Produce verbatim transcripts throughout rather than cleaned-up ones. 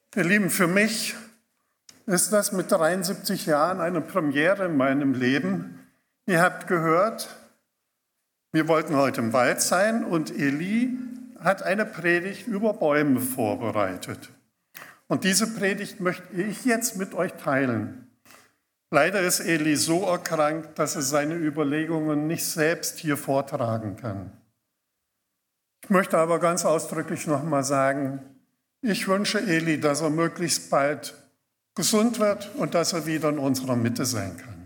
Ihr Lieben, für mich ist das mit dreiundsiebzig Jahren eine Premiere in meinem Leben. Ihr habt gehört, wir wollten heute im Wald sein und Eli hat eine Predigt über Bäume vorbereitet. Und diese Predigt möchte ich jetzt mit euch teilen. Leider ist Eli so erkrankt, dass er seine Überlegungen nicht selbst hier vortragen kann. Ich möchte aber ganz ausdrücklich nochmal sagen, ich wünsche Eli, dass er möglichst bald gesund wird und dass er wieder in unserer Mitte sein kann.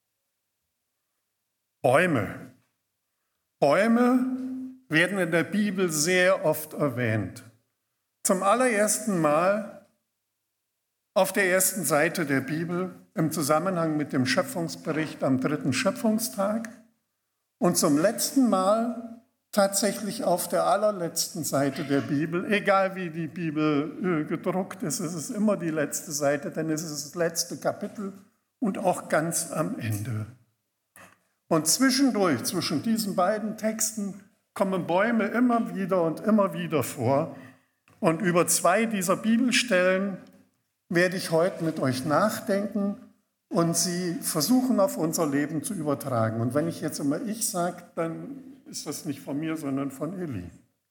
Bäume. Bäume werden in der Bibel sehr oft erwähnt. Zum allerersten Mal auf der ersten Seite der Bibel im Zusammenhang mit dem Schöpfungsbericht am dritten Schöpfungstag und zum letzten Mal tatsächlich auf der allerletzten Seite der Bibel. Egal wie die Bibel gedruckt ist, es ist immer die letzte Seite, denn es ist das letzte Kapitel und auch ganz am Ende. Und zwischendurch, zwischen diesen beiden Texten, kommen Bäume immer wieder und immer wieder vor. Und über zwei dieser Bibelstellen werde ich heute mit euch nachdenken und sie versuchen, auf unser Leben zu übertragen. Und wenn ich jetzt immer ich sage, dann ist das nicht von mir, sondern von Eli.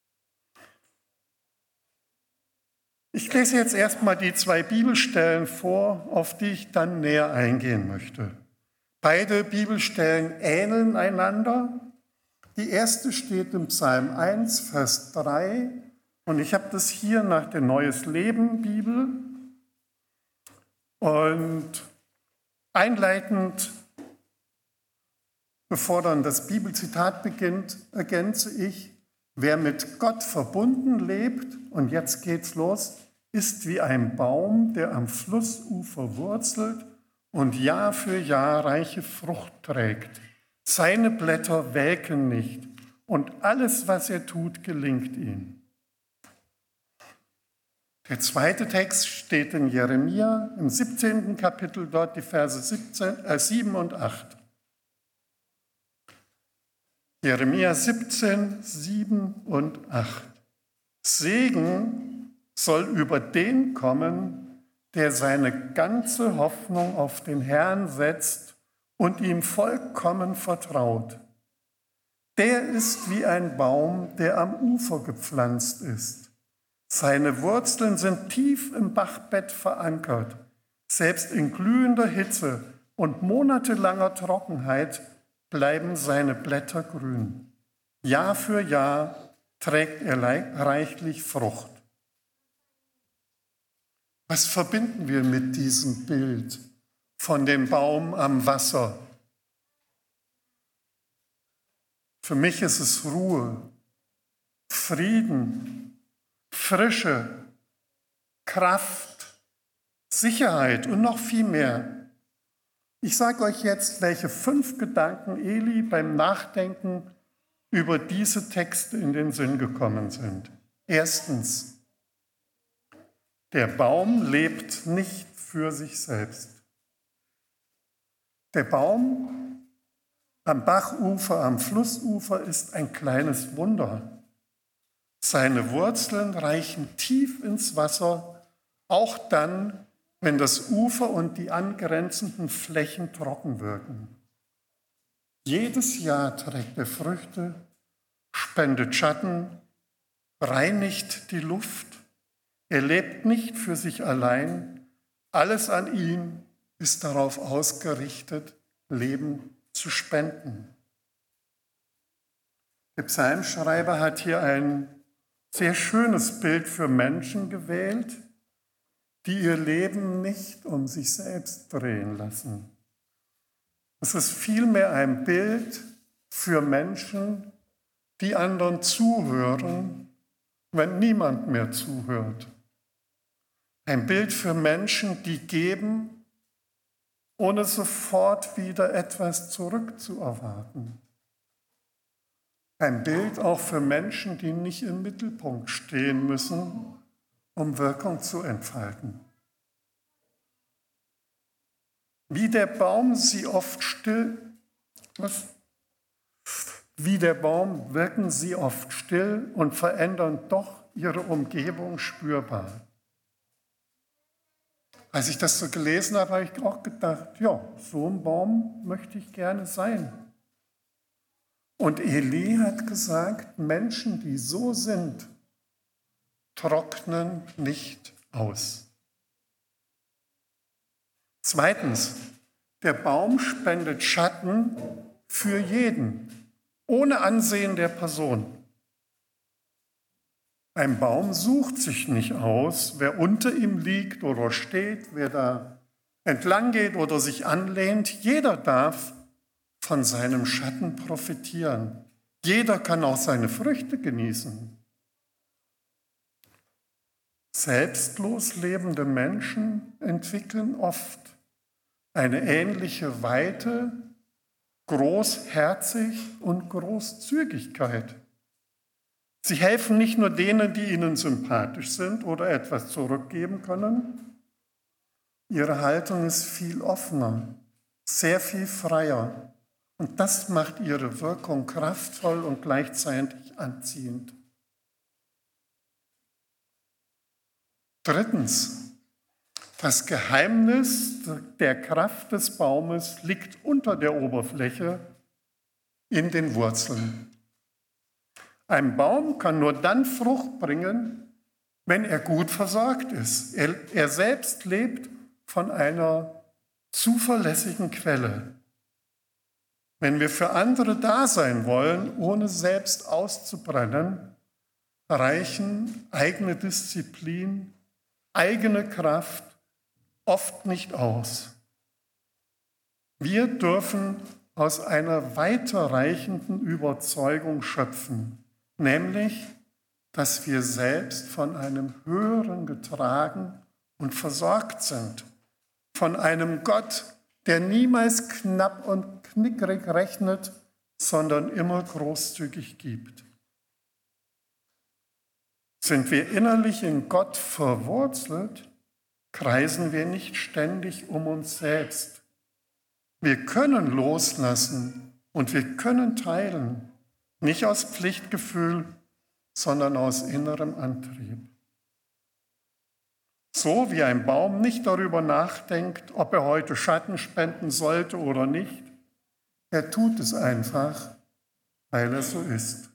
Ich lese jetzt erstmal die zwei Bibelstellen vor, auf die ich dann näher eingehen möchte. Beide Bibelstellen ähneln einander. Die erste steht im Psalm eins, Vers drei. Und ich habe das hier nach der Neues Leben Bibel. Und einleitend, bevor dann das Bibelzitat beginnt, ergänze ich, wer mit Gott verbunden lebt, und jetzt geht's los, ist wie ein Baum, der am Flussufer wurzelt und Jahr für Jahr reiche Frucht trägt. Seine Blätter welken nicht und alles, was er tut, gelingt ihm. Der zweite Text steht in Jeremia im siebzehnten Kapitel, dort die Verse siebzehn, äh, sieben und acht. Jeremia siebzehn, sieben und acht. Segen soll über den kommen, der seine ganze Hoffnung auf den Herrn setzt und ihm vollkommen vertraut. Der ist wie ein Baum, der am Ufer gepflanzt ist. Seine Wurzeln sind tief im Bachbett verankert. Selbst in glühender Hitze und monatelanger Trockenheit bleiben seine Blätter grün. Jahr für Jahr trägt er reichlich Frucht. Was verbinden wir mit diesem Bild von dem Baum am Wasser? Für mich ist es Ruhe, Frieden, Frische, Kraft, Sicherheit und noch viel mehr. Ich sage euch jetzt, welche fünf Gedanken Eli beim Nachdenken über diese Texte in den Sinn gekommen sind. Erstens, der Baum lebt nicht für sich selbst. Der Baum am Bachufer, am Flussufer ist ein kleines Wunder. Seine Wurzeln reichen tief ins Wasser, auch dann, wenn das Ufer und die angrenzenden Flächen trocken wirken. Jedes Jahr trägt er Früchte, spendet Schatten, reinigt die Luft. Er lebt nicht für sich allein. Alles an ihm ist darauf ausgerichtet, Leben zu spenden. Der Psalmschreiber hat hier ein sehr schönes Bild für Menschen gewählt, die ihr Leben nicht um sich selbst drehen lassen. Es ist vielmehr ein Bild für Menschen, die anderen zuhören, wenn niemand mehr zuhört. Ein Bild für Menschen, die geben, ohne sofort wieder etwas zurückzuerwarten. Ein Bild auch für Menschen, die nicht im Mittelpunkt stehen müssen, um Wirkung zu entfalten. Wie der Baum sie oft still, was? Wie der Baum wirken sie oft still und verändern doch ihre Umgebung spürbar. Als ich das so gelesen habe, habe ich auch gedacht, ja, so ein Baum möchte ich gerne sein. Und Eli hat gesagt, Menschen, die so sind, trocknen nicht aus. Zweitens, der Baum spendet Schatten für jeden, ohne Ansehen der Person. Ein Baum sucht sich nicht aus, wer unter ihm liegt oder steht, wer da entlang geht oder sich anlehnt. Jeder darf von seinem Schatten profitieren. Jeder kann auch seine Früchte genießen. Selbstlos lebende Menschen entwickeln oft eine ähnliche Weite, Großherzig und Großzügigkeit. Sie helfen nicht nur denen, die ihnen sympathisch sind oder etwas zurückgeben können. Ihre Haltung ist viel offener, sehr viel freier. Und das macht ihre Wirkung kraftvoll und gleichzeitig anziehend. Drittens, das Geheimnis der Kraft des Baumes liegt unter der Oberfläche in den Wurzeln. Ein Baum kann nur dann Frucht bringen, wenn er gut versorgt ist. Er, er selbst lebt von einer zuverlässigen Quelle. Wenn wir für andere da sein wollen, ohne selbst auszubrennen, reichen eigene Disziplin, eigene Kraft oft nicht aus. Wir dürfen aus einer weiterreichenden Überzeugung schöpfen, nämlich, dass wir selbst von einem Höheren getragen und versorgt sind, von einem Gott, der niemals knapp und knickrig rechnet, sondern immer großzügig gibt. Sind wir innerlich in Gott verwurzelt, kreisen wir nicht ständig um uns selbst. Wir können loslassen und wir können teilen, nicht aus Pflichtgefühl, sondern aus innerem Antrieb. So wie ein Baum nicht darüber nachdenkt, ob er heute Schatten spenden sollte oder nicht, er tut es einfach, weil er so ist.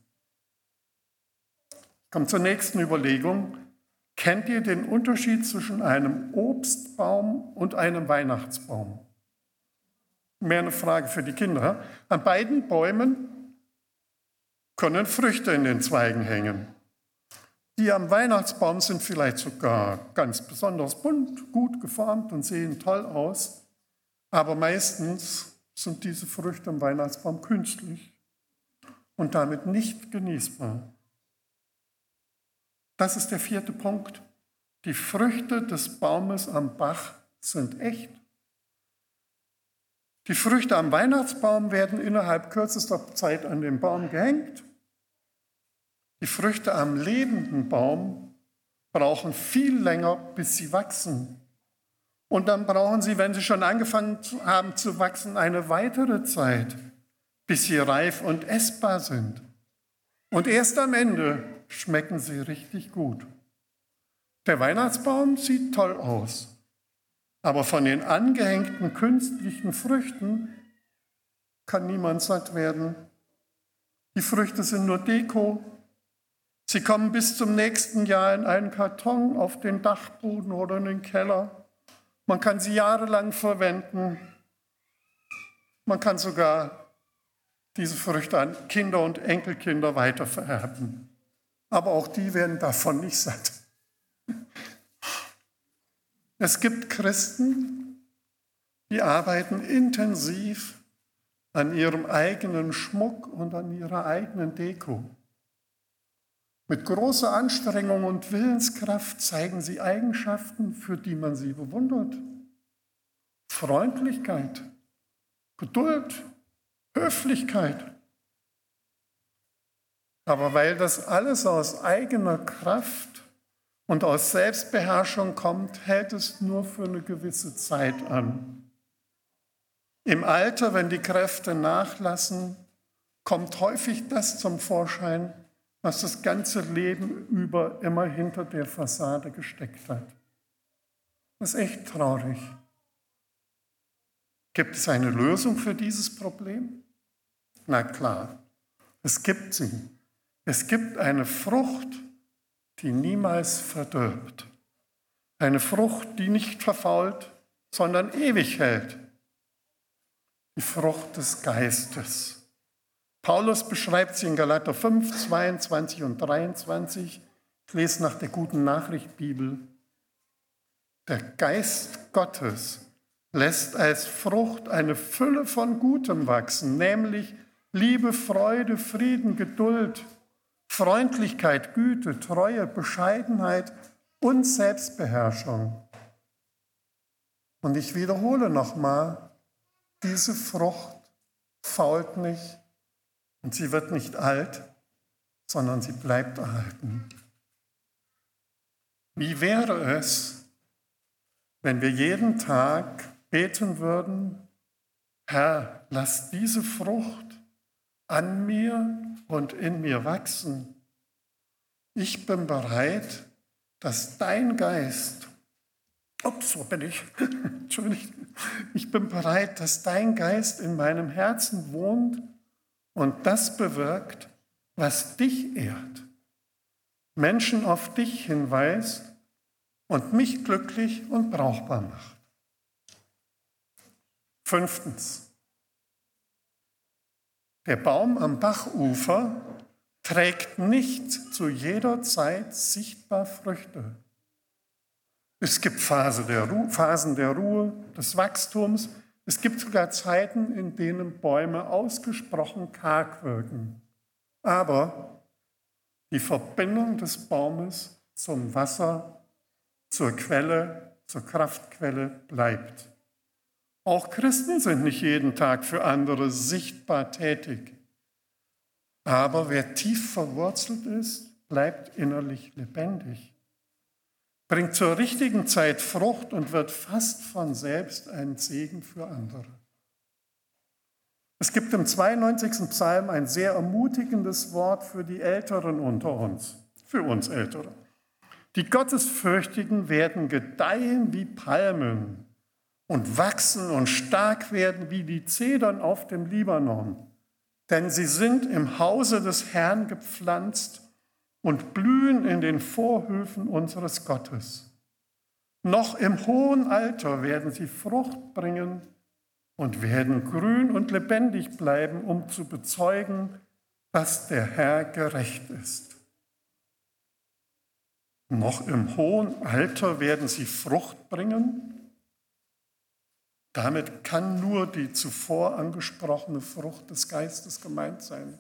Kommt zur nächsten Überlegung. Kennt ihr den Unterschied zwischen einem Obstbaum und einem Weihnachtsbaum? Mehr eine Frage für die Kinder. An beiden Bäumen können Früchte in den Zweigen hängen. Die am Weihnachtsbaum sind vielleicht sogar ganz besonders bunt, gut geformt und sehen toll aus. Aber meistens sind diese Früchte am Weihnachtsbaum künstlich und damit nicht genießbar. Das ist der vierte Punkt. Die Früchte des Baumes am Bach sind echt. Die Früchte am Weihnachtsbaum werden innerhalb kürzester Zeit an den Baum gehängt. Die Früchte am lebenden Baum brauchen viel länger, bis sie wachsen. Und dann brauchen sie, wenn sie schon angefangen haben zu wachsen, eine weitere Zeit, bis sie reif und essbar sind. Und erst am Ende schmecken sie richtig gut. Der Weihnachtsbaum sieht toll aus, aber von den angehängten künstlichen Früchten kann niemand satt werden. Die Früchte sind nur Deko. Sie kommen bis zum nächsten Jahr in einen Karton auf den Dachboden oder in den Keller. Man kann sie jahrelang verwenden. Man kann sogar diese Früchte an Kinder und Enkelkinder weitervererben. Aber auch die werden davon nicht satt. Es gibt Christen, die arbeiten intensiv an ihrem eigenen Schmuck und an ihrer eigenen Deko. Mit großer Anstrengung und Willenskraft zeigen sie Eigenschaften, für die man sie bewundert. Freundlichkeit, Geduld, Höflichkeit. Aber weil das alles aus eigener Kraft und aus Selbstbeherrschung kommt, hält es nur für eine gewisse Zeit an. Im Alter, wenn die Kräfte nachlassen, kommt häufig das zum Vorschein, was das ganze Leben über immer hinter der Fassade gesteckt hat. Das ist echt traurig. Gibt es eine Lösung für dieses Problem? Na klar, es gibt sie. Es gibt eine Frucht, die niemals verdirbt. Eine Frucht, die nicht verfault, sondern ewig hält. Die Frucht des Geistes. Paulus beschreibt sie in Galater fünf, zweiundzwanzig und dreiundzwanzig. Ich lese nach der Guten Nachricht Bibel. Der Geist Gottes lässt als Frucht eine Fülle von Gutem wachsen, nämlich Liebe, Freude, Frieden, Geduld, Freundlichkeit, Güte, Treue, Bescheidenheit und Selbstbeherrschung. Und ich wiederhole nochmal, diese Frucht fault nicht und sie wird nicht alt, sondern sie bleibt erhalten. Wie wäre es, wenn wir jeden Tag beten würden, Herr, lass diese Frucht an mir und in mir wachsen. Ich bin bereit, dass dein Geist, ups, so bin ich, Entschuldigung, ich bin bereit, dass dein Geist in meinem Herzen wohnt und das bewirkt, was dich ehrt, Menschen auf dich hinweist und mich glücklich und brauchbar macht. Fünftens. Der Baum am Bachufer trägt nicht zu jeder Zeit sichtbar Früchte. Es gibt Phasen der Ruhe, Phasen der Ruhe, des Wachstums. Es gibt sogar Zeiten, in denen Bäume ausgesprochen karg wirken. Aber die Verbindung des Baumes zum Wasser, zur Quelle, zur Kraftquelle bleibt. Auch Christen sind nicht jeden Tag für andere sichtbar tätig. Aber wer tief verwurzelt ist, bleibt innerlich lebendig, bringt zur richtigen Zeit Frucht und wird fast von selbst ein Segen für andere. Es gibt im zweiundneunzigsten Psalm ein sehr ermutigendes Wort für die Älteren unter uns, für uns Ältere. Die Gottesfürchtigen werden gedeihen wie Palmen und wachsen und stark werden wie die Zedern auf dem Libanon. Denn sie sind im Hause des Herrn gepflanzt und blühen in den Vorhöfen unseres Gottes. Noch im hohen Alter werden sie Frucht bringen und werden grün und lebendig bleiben, um zu bezeugen, dass der Herr gerecht ist. Noch im hohen Alter werden sie Frucht bringen. Damit kann nur die zuvor angesprochene Frucht des Geistes gemeint sein.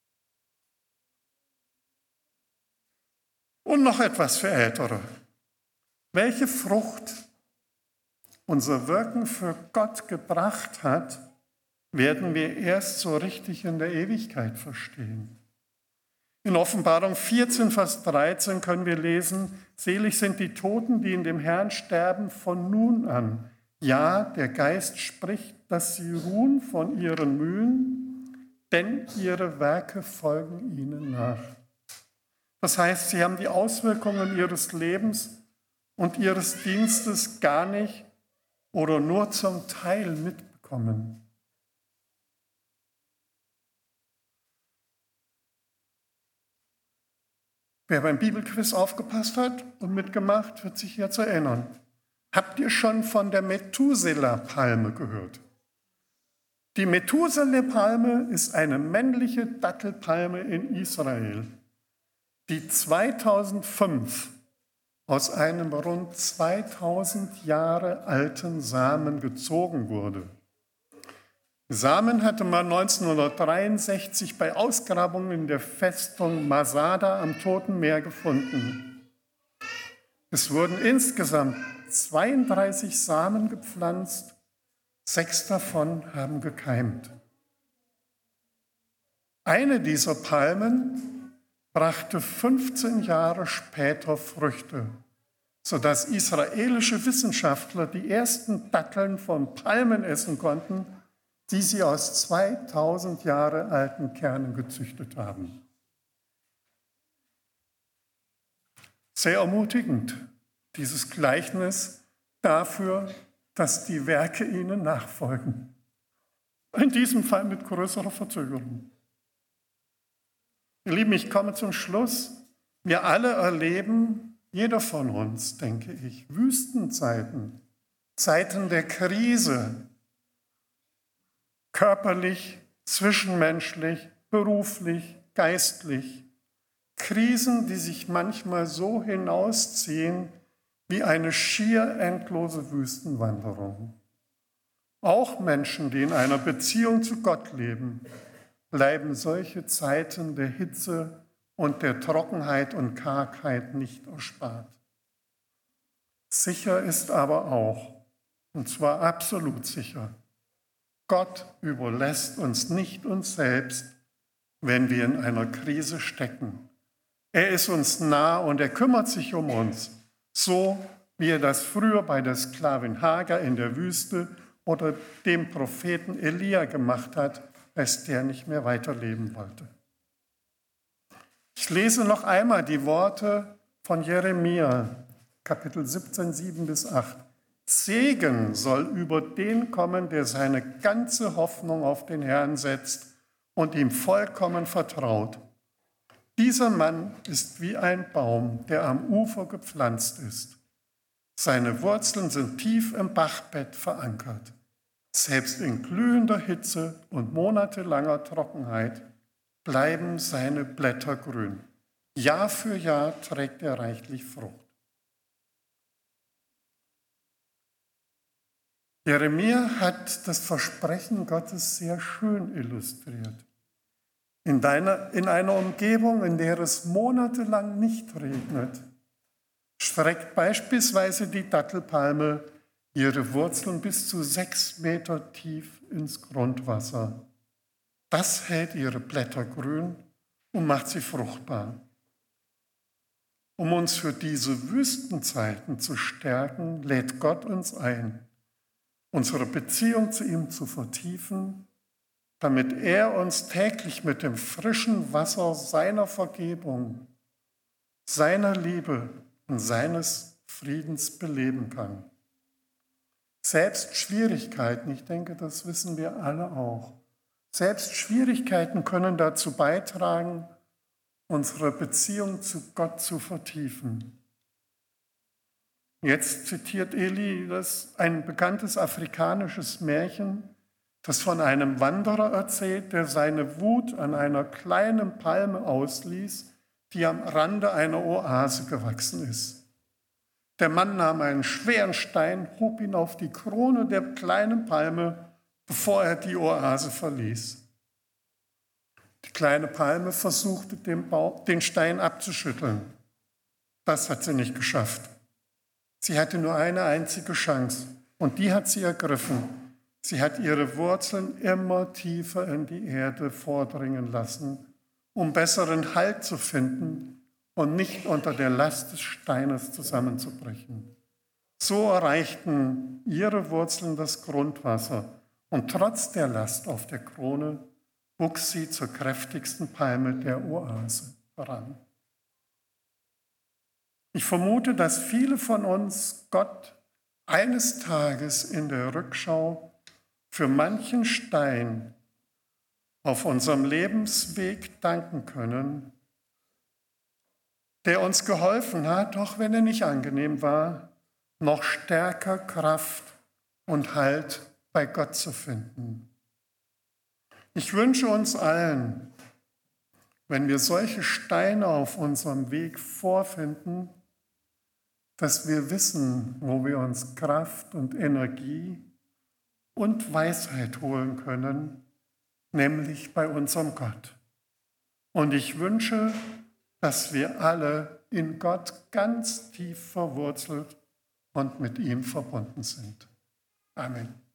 Und noch etwas für Ältere. Welche Frucht unser Wirken für Gott gebracht hat, werden wir erst so richtig in der Ewigkeit verstehen. In Offenbarung vierzehn, Vers dreizehn können wir lesen, selig sind die Toten, die in dem Herrn sterben von nun an. Ja, der Geist spricht, dass sie ruhen von ihren Mühen, denn ihre Werke folgen ihnen nach. Das heißt, sie haben die Auswirkungen ihres Lebens und ihres Dienstes gar nicht oder nur zum Teil mitbekommen. Wer beim Bibelquiz aufgepasst hat und mitgemacht, wird sich jetzt erinnern. Habt ihr schon von der Methuselah-Palme gehört? Die Methuselah-Palme ist eine männliche Dattelpalme in Israel, die zweitausendfünf aus einem rund zweitausend Jahre alten Samen gezogen wurde. Samen hatte man neunzehnhundertdreiundsechzig bei Ausgrabungen in der Festung Masada am Toten Meer gefunden. Es wurden insgesamt zweiunddreißig Samen gepflanzt, sechs davon haben gekeimt. Eine dieser Palmen brachte fünfzehn Jahre später Früchte, sodass israelische Wissenschaftler die ersten Datteln von Palmen essen konnten, die sie aus zweitausend Jahre alten Kernen gezüchtet haben. Sehr ermutigend, dieses Gleichnis dafür, dass die Werke ihnen nachfolgen. In diesem Fall mit größerer Verzögerung. Ihr Lieben, ich komme zum Schluss. Wir alle erleben, jeder von uns, denke ich, Wüstenzeiten, Zeiten der Krise, körperlich, zwischenmenschlich, beruflich, geistlich. Krisen, die sich manchmal so hinausziehen wie eine schier endlose Wüstenwanderung. Auch Menschen, die in einer Beziehung zu Gott leben, bleiben solche Zeiten der Hitze und der Trockenheit und Kargheit nicht erspart. Sicher ist aber auch, und zwar absolut sicher, Gott überlässt uns nicht uns selbst, wenn wir in einer Krise stecken. Er ist uns nah und er kümmert sich um uns, so wie er das früher bei der Sklavin Hagar in der Wüste oder dem Propheten Elia gemacht hat, als der nicht mehr weiterleben wollte. Ich lese noch einmal die Worte von Jeremia, Kapitel siebzehn, sieben bis acht. Segen soll über den kommen, der seine ganze Hoffnung auf den Herrn setzt und ihm vollkommen vertraut. Dieser Mann ist wie ein Baum, der am Ufer gepflanzt ist. Seine Wurzeln sind tief im Bachbett verankert. Selbst in glühender Hitze und monatelanger Trockenheit bleiben seine Blätter grün. Jahr für Jahr trägt er reichlich Frucht. Jeremia hat das Versprechen Gottes sehr schön illustriert. In, deiner, in einer Umgebung, in der es monatelang nicht regnet, streckt beispielsweise die Dattelpalme ihre Wurzeln bis zu sechs Meter tief ins Grundwasser. Das hält ihre Blätter grün und macht sie fruchtbar. Um uns für diese Wüstenzeiten zu stärken, lädt Gott uns ein, unsere Beziehung zu ihm zu vertiefen, damit er uns täglich mit dem frischen Wasser seiner Vergebung, seiner Liebe und seines Friedens beleben kann. Selbst Schwierigkeiten, ich denke, das wissen wir alle auch, selbst Schwierigkeiten können dazu beitragen, unsere Beziehung zu Gott zu vertiefen. Jetzt zitiert Eli das ein bekanntes afrikanisches Märchen, das von einem Wanderer erzählt, der seine Wut an einer kleinen Palme ausließ, die am Rande einer Oase gewachsen ist. Der Mann nahm einen schweren Stein, hob ihn auf die Krone der kleinen Palme, bevor er die Oase verließ. Die kleine Palme versuchte, den, Bauch, den Stein abzuschütteln. Das hat sie nicht geschafft. Sie hatte nur eine einzige Chance und die hat sie ergriffen. Sie hat ihre Wurzeln immer tiefer in die Erde vordringen lassen, um besseren Halt zu finden und nicht unter der Last des Steines zusammenzubrechen. So erreichten ihre Wurzeln das Grundwasser und trotz der Last auf der Krone wuchs sie zur kräftigsten Palme der Oase heran. Ich vermute, dass viele von uns Gott eines Tages in der Rückschau für manchen Stein auf unserem Lebensweg danken können, der uns geholfen hat, auch wenn er nicht angenehm war, noch stärker Kraft und Halt bei Gott zu finden. Ich wünsche uns allen, wenn wir solche Steine auf unserem Weg vorfinden, dass wir wissen, wo wir uns Kraft und Energie und Weisheit holen können, nämlich bei unserem Gott. Und ich wünsche, dass wir alle in Gott ganz tief verwurzelt und mit ihm verbunden sind. Amen.